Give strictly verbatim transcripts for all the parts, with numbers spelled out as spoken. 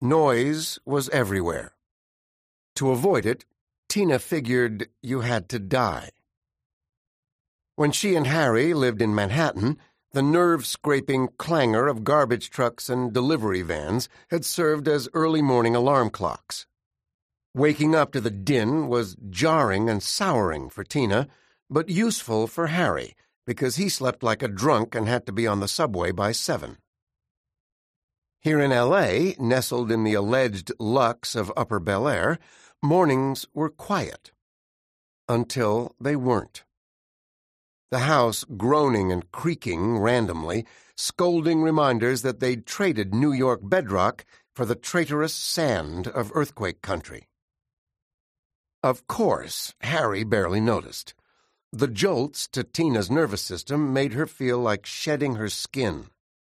Noise was everywhere. To avoid it, Tina figured you had to die. When she and Harry lived in Manhattan, the nerve-scraping clangor of garbage trucks and delivery vans had served as early morning alarm clocks. Waking up to the din was jarring and souring for Tina, but useful for Harry, because he slept like a drunk and had to be on the subway by seven. Here in L A, nestled in the alleged luxe of Upper Bel Air, mornings were quiet. Until they weren't. The house groaning and creaking randomly, scolding reminders that they'd traded New York bedrock for the traitorous sand of earthquake country. Of course, Harry barely noticed. The jolts to Tina's nervous system made her feel like shedding her skin.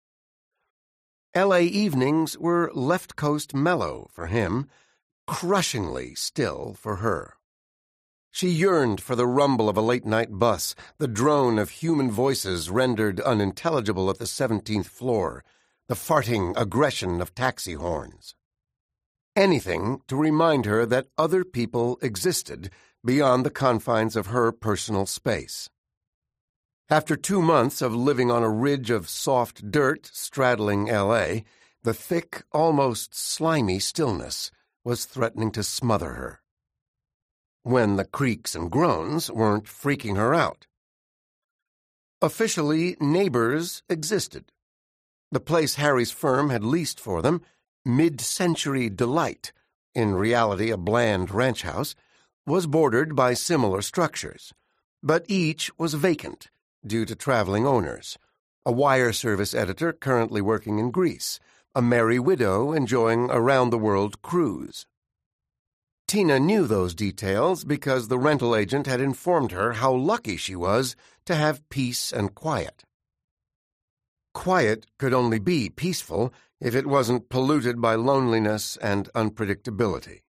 L A evenings were left coast mellow for him, crushingly still for her. She yearned for the rumble of a late-night bus, the drone of human voices rendered unintelligible at the seventeenth floor, the farting aggression of taxi horns. Anything to remind her that other people existed beyond the confines of her personal space. After two months of living on a ridge of soft dirt straddling L A, the thick, almost slimy stillness was threatening to smother her. When the creaks and groans weren't freaking her out. Officially, Neighbors existed. The place Harry's firm had leased for them, Mid-Century Delight, in reality a bland ranch house, was bordered by similar structures, but each was vacant due to traveling owners, a wire service editor currently working in Greece, a merry widow enjoying a round-the-world cruise. Tina knew those details because the rental agent had informed her how lucky she was to have peace and quiet. Quiet could only be peaceful if it wasn't polluted by loneliness and unpredictability.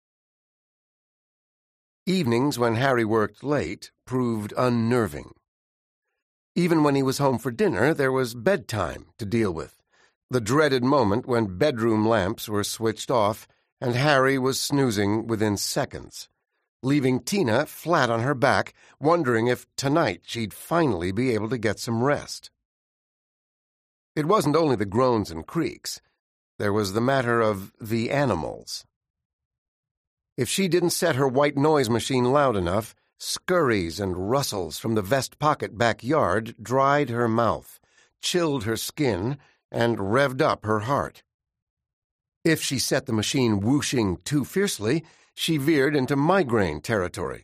Evenings when Harry worked late proved unnerving. Even when he was home for dinner, there was bedtime to deal with, the dreaded moment when bedroom lamps were switched off and Harry was snoozing within seconds, leaving Tina flat on her back, wondering if tonight she'd finally be able to get some rest. It wasn't only the groans and creaks. There was the matter of the animals. If she didn't set her white noise machine loud enough, scurries and rustles from the vest pocket backyard dried her mouth, chilled her skin, and revved up her heart. If she set the machine whooshing too fiercely, she veered into migraine territory.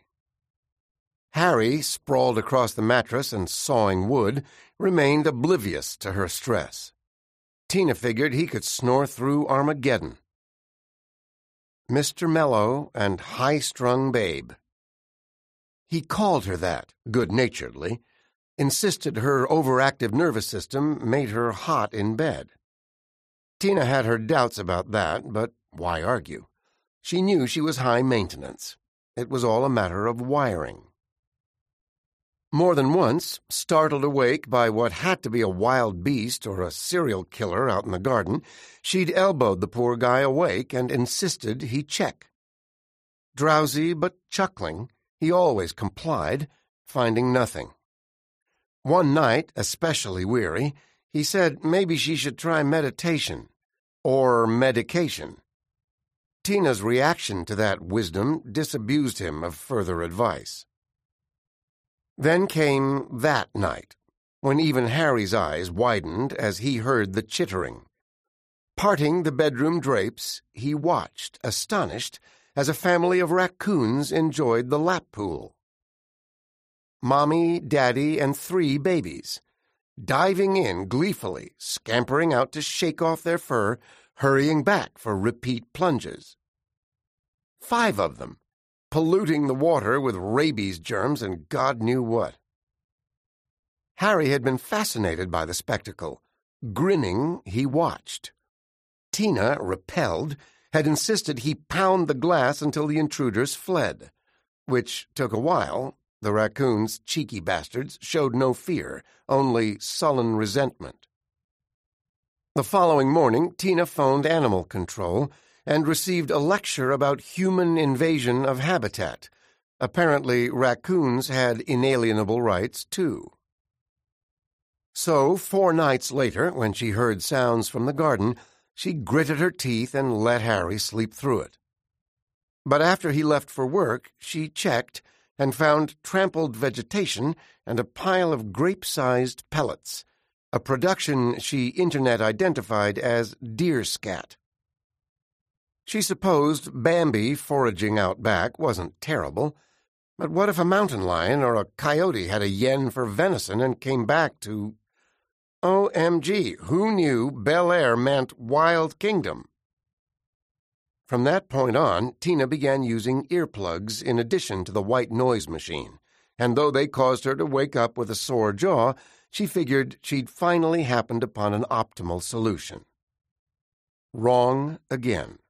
Harry, sprawled across the mattress and sawing wood, remained oblivious to her stress. Tina figured he could snore through Armageddon. Mister Mellow and High-Strung Babe. He called her that, good-naturedly, insisted her overactive nervous system made her hot in bed. Tina had her doubts about that, but why argue? She knew she was high maintenance. It was all a matter of wiring. More than once, startled awake by what had to be a wild beast or a serial killer out in the garden, she'd elbowed the poor guy awake and insisted he check. Drowsy but chuckling, he always complied, finding nothing. One night, especially weary, he said maybe she should try meditation or medication. Tina's reaction to that wisdom disabused him of further advice. Then came that night, when even Harry's eyes widened as he heard the chittering. Parting the bedroom drapes, he watched, astonished, as a family of raccoons enjoyed the lap pool. Mommy, Daddy, and three babies, diving in gleefully, scampering out to shake off their fur, hurrying back for repeat plunges. Five of them, polluting the water with rabies germs and God knew what. Harry had been fascinated by the spectacle. Grinning, he watched. Tina, repelled, had insisted he pound the glass until the intruders fled, which took a while. The raccoons, cheeky bastards, showed no fear, only sullen resentment. The following morning, Tina phoned animal control, and received a lecture about human invasion of habitat. Apparently, raccoons had inalienable rights, too. So, four nights later, when she heard sounds from the garden, she gritted her teeth and let Harry sleep through it. But after he left for work, she checked and found trampled vegetation and a pile of grape-sized pellets, a production she Internet identified as deer scat. She supposed Bambi foraging out back wasn't terrible, but what if a mountain lion or a coyote had a yen for venison and came back to... O M G, who knew Bel Air meant Wild Kingdom? From that point on, Tina began using earplugs in addition to the white noise machine, and though they caused her to wake up with a sore jaw, she figured she'd finally happened upon an optimal solution. Wrong again.